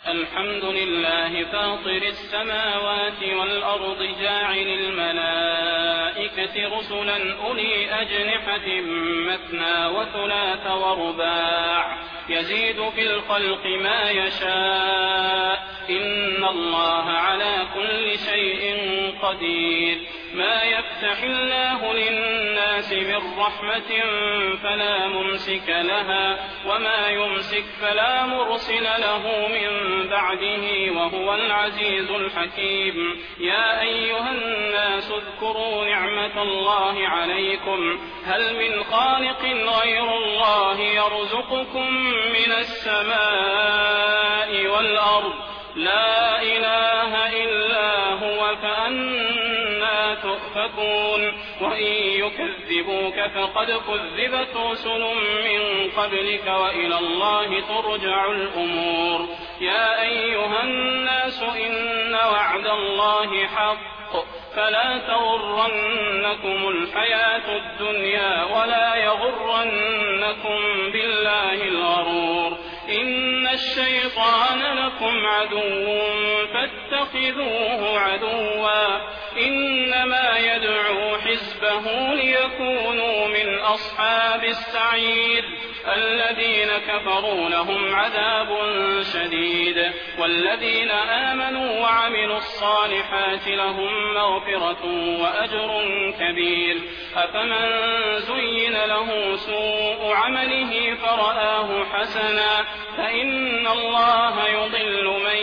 الحمد لله فاطر السماوات والأرض جاعل الملائكة رسلا أولي أجنحة مثنى وثلاث ورباع يزيد في الخلق ما يشاء إن الله على كل شيء قدير. ما يفتح الله للناس من رحمة فلا ممسك لها وما يمسك فلا مرسل له من بعده وهو العزيز الحكيم. يا أيها الناس اذكروا نعمة الله عليكم هل من خالق غير الله يرزقكم من السماء والأرض لا إله إلا هو فأنا تؤفكون. وإن يكذبوك فقد كذبت رسل من قبلك وإلى الله ترجع الأمور. يا أيها الناس إن وعد الله حق فلا تغرنكم الحياة الدنيا ولا يغرنكم بالله الغرور. إن الشيطان لكم عدو فاتخذوه عدوا إنما يدعو حزبه ليكونوا من أصحاب السعير. الذين كفروا لهم عذاب شديد والذين آمنوا وعملوا الصالحات لهم مغفرة وأجر كبير. أفمن زين له سوء عمله فرآه حسنا فإن الله يضل من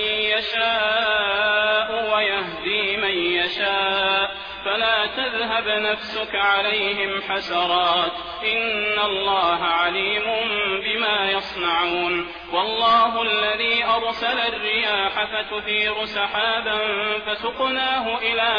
يشاء ويهدي من يشاء فلا تذهب نفسك عليهم حسرات إن الله عليم بما يصنعون. والله الذي أرسل الرياح فتثير سحابا فسقناه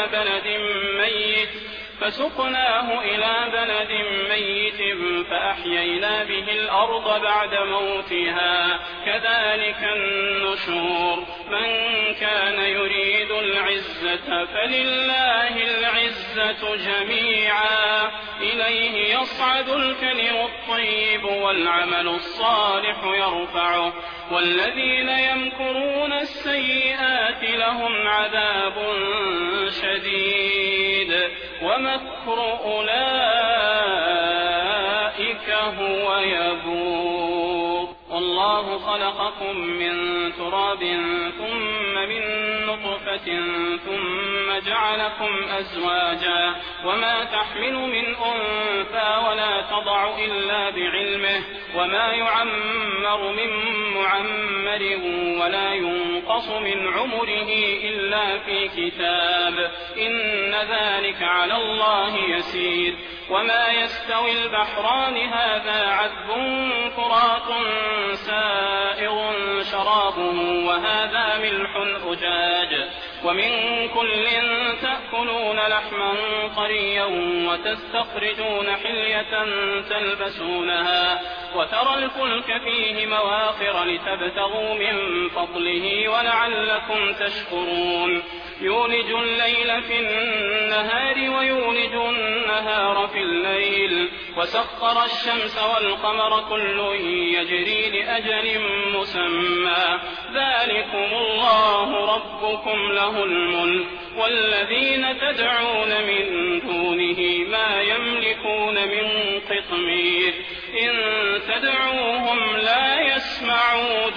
إلى بلد ميت فأحيينا به الأرض بعد موتها كذلك النشور. من كان يريد العزة فلله العزة جميعا إليه يصعد الكلم الطيب والعمل الصالح يرفعه والذين يمكرون السيئات لهم عذاب شديد ومكر أولئك هو يبور. والله خلقكم من تراب ثم من نطفة ثم جعلكم أزواجا وما تحمل من أنثى ولا تضع إلا بعلمه وما يعمر من معمر ولا ينقص من عمره إلا في كتاب إن ذلك على الله يسير. وما يستوي البحران هذا عذب فرات سائغ شرابه وهذا ملح أجاج ومن كل تأكلون لحما طريا وتستخرجون حلية تلبسونها وترى الفلك فيه مواخر لتبتغوا من فضله ولعلكم تشكرون. يولج الليل في النهار ويولج النهار في الليل وسخر الشمس والقمر كل يجري لأجل مسمى ذلكم الله ربكم له الملك والذين تدعون من دونه ما يملكون من قطمير إن تدعوهم لا يسمعوا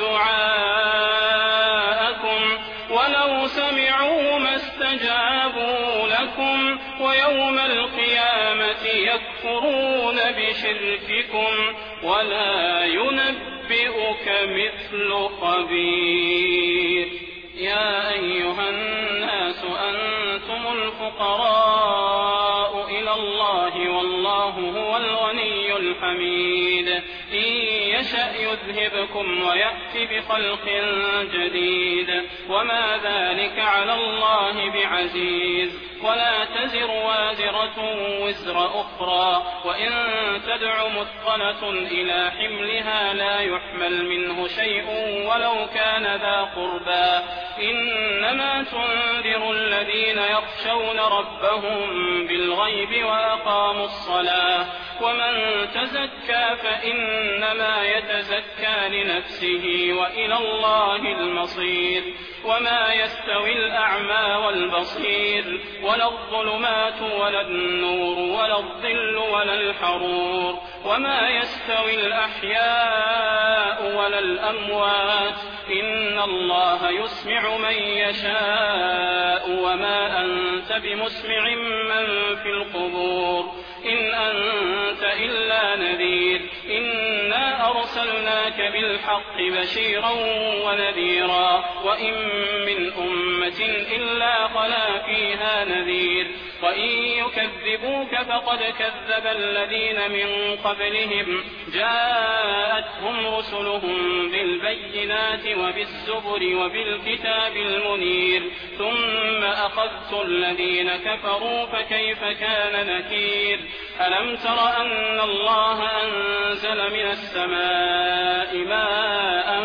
دعاءكم ولو سمعوا ما استجابوا لكم ويوم القيامة يكفرون بشرككم ولا ينبئك مثل خبير. يا أيها الناس أنتم الفقراء إلى الله والله هو الغني الحميد. إن يشأ يذهبكم ويأتي بخلق جديد وما ذلك على الله بعزيز. ولا تزر وازرة وزر أخرى، وإن تدع مثقلة إلى حملها لا يحمل منه شيء ولو كان ذا قربى. إنما تنذر الذين يخشون ربهم بالغيب وأقاموا الصلاة، ومن تزكى فإنما يتزكى لنفسه وإلى الله المصير. وما يستوي الأعمى والبصير ولا الظلمات ولا النور ولا الظل ولا الحرور، وما يستوي الأحياء ولا الأموات، إن الله يسمع من يشاء وما أنت بمسمع من في القبور، إن أنت إلا نذير. إنا أرسلناك بالحق بشيرا ونذيرا، وإن من أمة إلا خلا فيها نذير، وإن يكذبوك فقد كذب الذين من قبلهم، جاءتهم رسلهم بالبينات وبالزبر وبالكتاب المنير، ثم أخذت الذين كفروا فكيف كان نكير. ألم تر أن الله أنزل من السماء ماء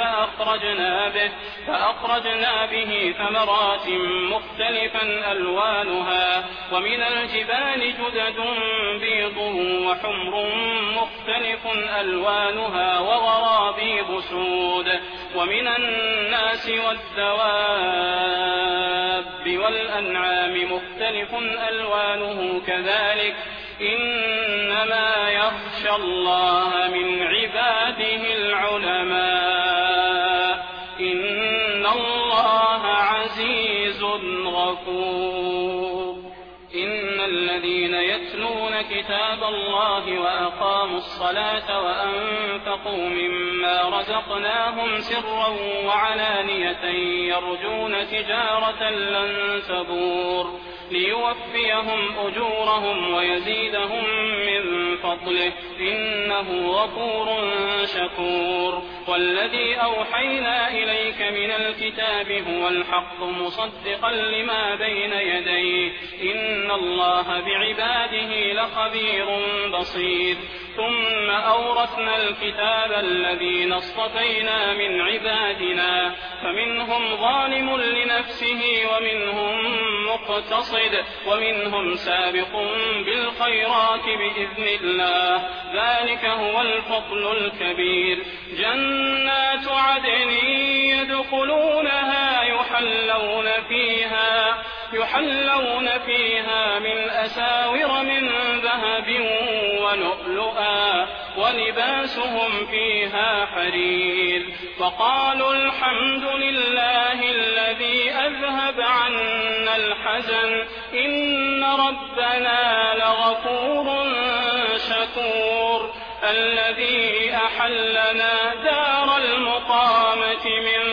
فأخرجنا به ثمرات مختلفا ألوانها، ومن الجبال جدد بيض وحمر مختلف ألوانها وغرابيب سود، ومن الناس والدواب والأنعام مختلف ألوانه كذلك، إنما يخشى الله من عباده العلماء، إن الله عزيز غفور. إن الذين يتلون كتاب الله وأقاموا الصلاة وأنفقوا مما رزقناهم سرا وعلانية يرجون تجارة لن تبور، ليوفيهم أجورهم ويزيدهم من فضله، إنه غفور شكور. والذي أوحينا إليك من الكتاب هو الحق مصدقا لما بين يديه، إن الله بعباده لخبير بصير. ثم أورثنا الكتاب الذين اصطفينا من عبادنا، فمنهم ظالم لنفسه ومنهم مقتصد ومنهم سابق بالخيرات بإذن الله، ذلك هو الفضل الكبير. جنات عدن يدخلونها يحلون فيها من أساور من ذهب ولؤلؤا، ولباسهم فيها حرير. وقالوا الحمد لله الذي أذهب عنا الحزن، إن ربنا لغفور شكور. الذي أحلنا دار المقامة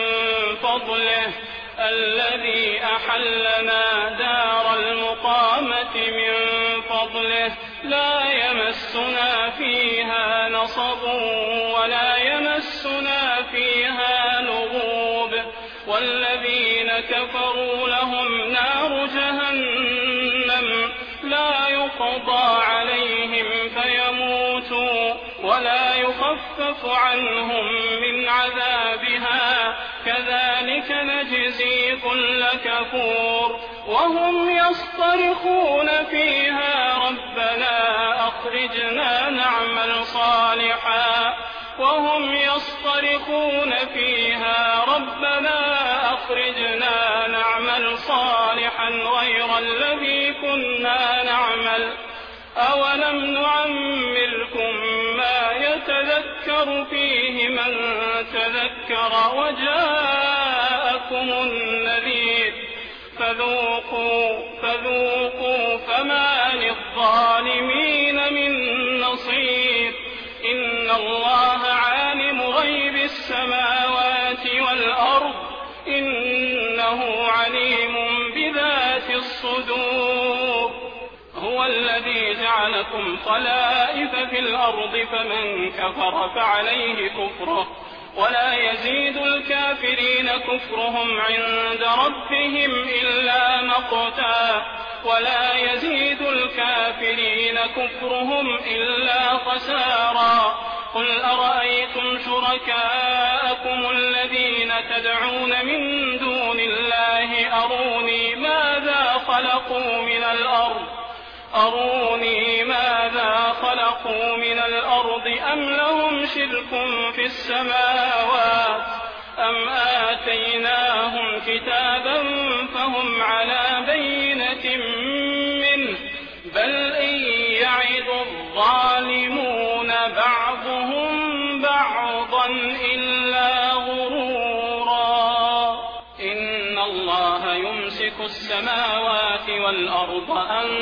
من فضله لا يمسنا فيها نصب ولا يمسنا فيها لغوب. والذين كفروا لهم نار جهنم لا يقضى عليهم فيموتوا ولا يخفف عنهم من عذابها، كذلك نجزي كل كفور. وهم يصطرخون فيها ربنا أخرجنا نعمل صالحا غير الذي كنا نعمل. أولم نعمركم ما يتذكر فيه من تذكر وجاءكم النذير، فذوقوا فما للظالمين من نصير. إن الله عالم غيب السماوات والأرض، إنه عليم بذات الصدور. هو الذي جعلكم خلائف في الأرض، فمن كفر فعليه كفره ولا يزيد الكافرين كفرهم عند ربهم إلا مقتا ولا يزيد الكافرين كفرهم إلا خسارا قل أرأيتم شركاءكم الذين تدعون من دون الله أروني ماذا خلقوا من الأرض أم لهم شرك في السماوات أم آتيناهم كتابا فهم على بينة منه بل إن يعد الظالمون بعضهم بعضا إلا غرورا إن الله يمسك السماوات والأرض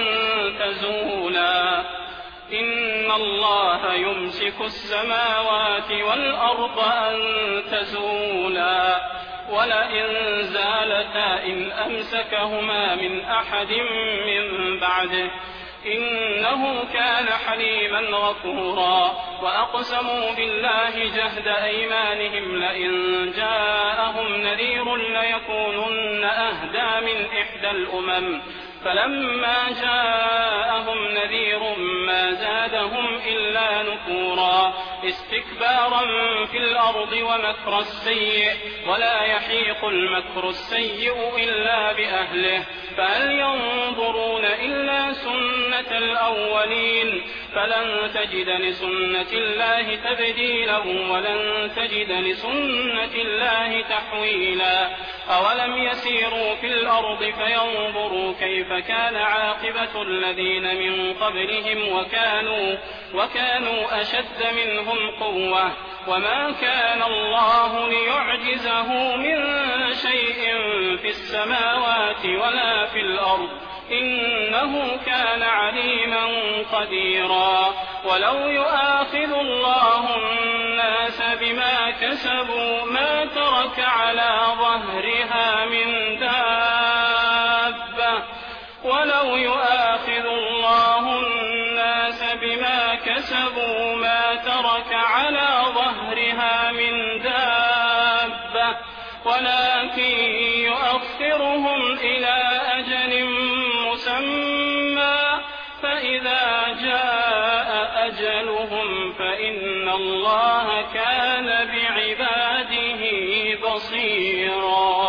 أن تزولا ولئن زالتا إن أمسكهما من أحد من بعده إنه كان حليما غفورا وأقسموا بالله جهد أيمانهم لئن جاءهم نذير ليكونن أهدى من إحدى الأمم فلما جاءهم نذير ما زادهم إلا نفورا استكبارا في الأرض ومكر السيء ولا يحيق المكر السيء إلا بأهله فهل ينظرون إلا سنة الأولين فلن تجد لسنة الله تبديلا ولن تجد لسنة الله تحويلا أولم يسيروا في الأرض فينظروا كيف كان عاقبة الذين من قبلهم وكانوا أشد منهم قوة وما كان الله ليعجزه من شيء في السماوات ولا في الأرض إنه كان عليما قديرا ولو يؤاخذ الله الناس بما كسبوا ما ترك على ظهرها من دابة ولكن يؤخرهم إلى أجل مسمى فإذا جاء أجلهم فإن الله كان